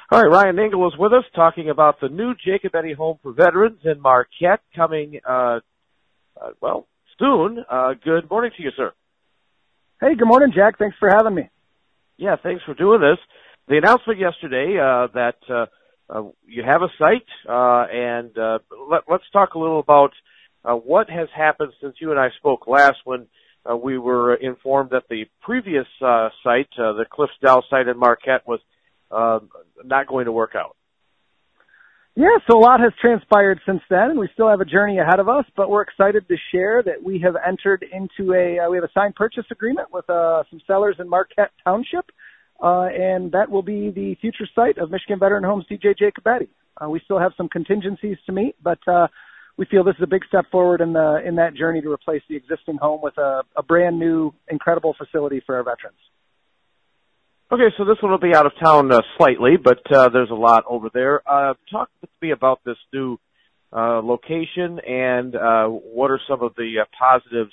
All right, Ryan Engel is with us talking about the new Jacobetti Home for Veterans in Marquette coming, soon. Good morning to you, sir. Hey, good morning, Jack. Thanks for having me. Yeah, thanks for doing this. The announcement yesterday that you have a site, and let's talk a little about what has happened since you and I spoke last when we were informed that the previous site, the Cliffsdale site in Marquette, was not going to work out. Yeah, so a lot has transpired since then, and we still have a journey ahead of us, but we're excited to share that we have entered into we have a signed purchase agreement with some sellers in Marquette Township, and that will be the future site of Michigan Veteran Homes DJ Jacobetti. We still have some contingencies to meet, but we feel this is a big step forward in that journey to replace the existing home with a brand new, incredible facility for our veterans. Okay, so this one will be out of town slightly, but there's a lot over there. Talk to me about this new location and what are some of the positives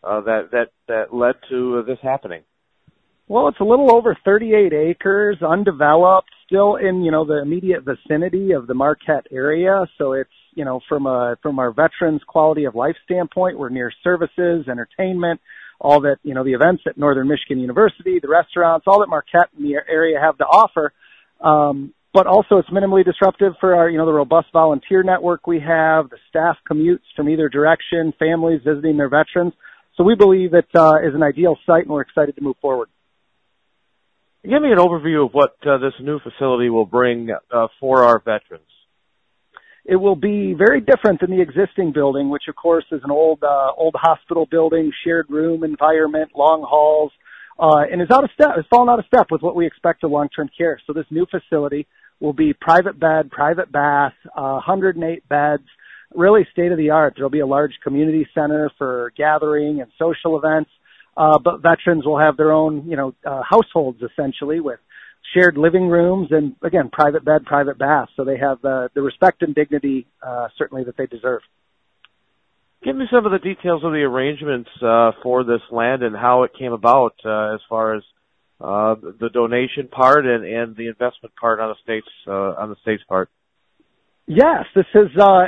that led to this happening. Well, it's a little over 38 acres, undeveloped, still in the immediate vicinity of the Marquette area. So it's from our veterans' quality of life standpoint, we're near services, entertainment, all that, the events at Northern Michigan University, the restaurants, all that Marquette and the area have to offer. But also it's minimally disruptive for our, the robust volunteer network we have, the staff commutes from either direction, families visiting their veterans. So we believe it is an ideal site, and we're excited to move forward. Give me an overview of what this new facility will bring for our veterans. It will be very different than the existing building, which of course is an old hospital building, shared room environment, long halls, and has fallen out of step with what we expect of long-term care. So this new facility will be private bed, private bath, 108 beds, really state-of-the-art. There'll be a large community center for gathering and social events, but veterans will have their own, households essentially with shared living rooms and, again, private bed, private bath. So they have the respect and dignity, certainly, that they deserve. Give me some of the details of the arrangements for this land and how it came about as far as the donation part and the investment part on the state's part. Yes, this is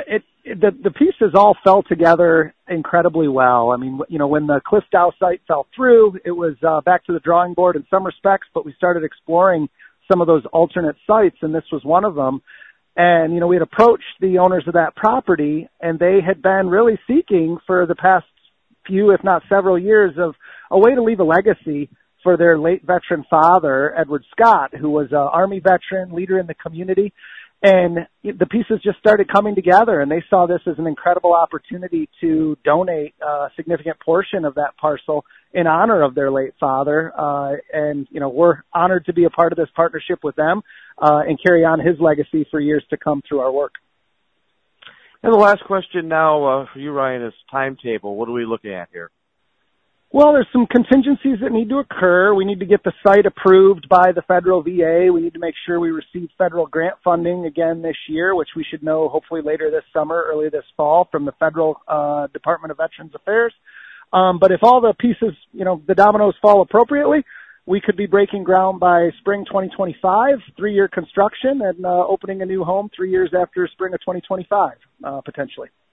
the pieces all fell together incredibly well. I mean, when the Cliffsdale site fell through, it was back to the drawing board in some respects, but we started exploring some of those alternate sites, and this was one of them. And, we had approached the owners of that property, and they had been really seeking for the past few, if not several years, of a way to leave a legacy for their late veteran father, Edward Scott, who was an Army veteran, leader in the community. And the pieces just started coming together, and they saw this as an incredible opportunity to donate a significant portion of that parcel in honor of their late father. And we're honored to be a part of this partnership with them and carry on his legacy for years to come through our work. And the last question now for you, Ryan, is timetable. What are we looking at here? Well, there's some contingencies that need to occur. We need to get the site approved by the federal VA. We need to make sure we receive federal grant funding again this year, which we should know hopefully later this summer, early this fall from the federal Department of Veterans Affairs. But if all the pieces, the dominoes fall appropriately, we could be breaking ground by spring 2025, 3-year construction, and opening a new home 3 years after spring of 2025, potentially.